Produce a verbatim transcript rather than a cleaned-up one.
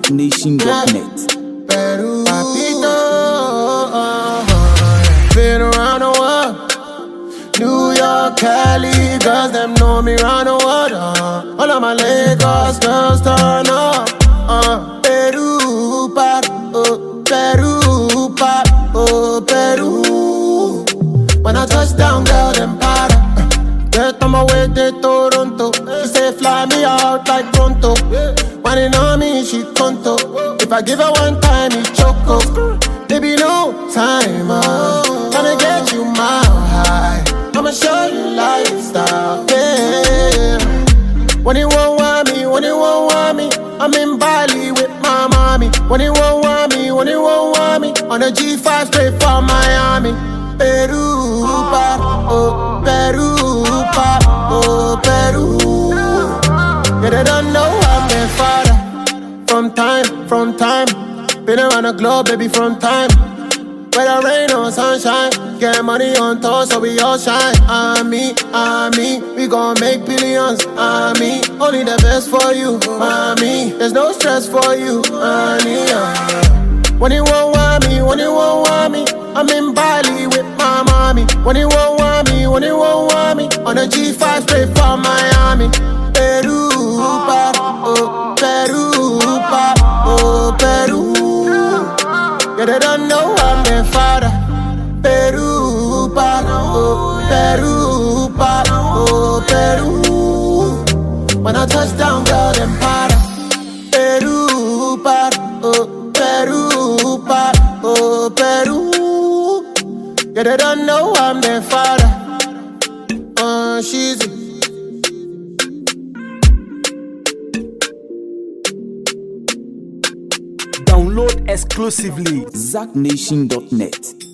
zack nation dot net. Peru, Papito, been around the world. New York, Cali, girls, them know me round the world. Uh. All of my Lagos girls turn up. Uh. Peru, pop, oh, Peru, pop, oh, Peru. When I touch down, girl, them para. Get on my way to Toronto. She say fly me out like pronto. Whining on me, she conto. If I give her one time, he choco. Baby, no time, uh. Tryna get you mile high. I'ma show you lifestyle, yeah. When you won't want me, when you won't want me, I'm in Bali with my mommy. When you won't want me, when you won't want me, on a G five straight from Miami. Peru, pop, oh, Peru, pop, oh, Peru. Yeah, they don't know I'm their father. From time, from time, been around the globe, baby, from time. Whether rain or sunshine, get money on tour, so we all shine. I'm me, I'm me, we gon' make billions. I'm me, only the best for you, mommy. There's no stress for you, honey. Uh. When you won't want me, when you won't want me, I'm in Bali with my mommy. When you won't want me, when you won't want me, on a G five straight from Miami. Peru, pop, oh, Peru, pop, oh, Peru. Yeah, they don't know I'm their father. Peru, pop, oh, Peru, pop, oh, Peru. When I touch down, girl, them para. Peru, pop, oh, Peru, pop, oh, Peru. Yeah, they don't know I'm their father. Uh, she's Download exclusively zack nation dot net.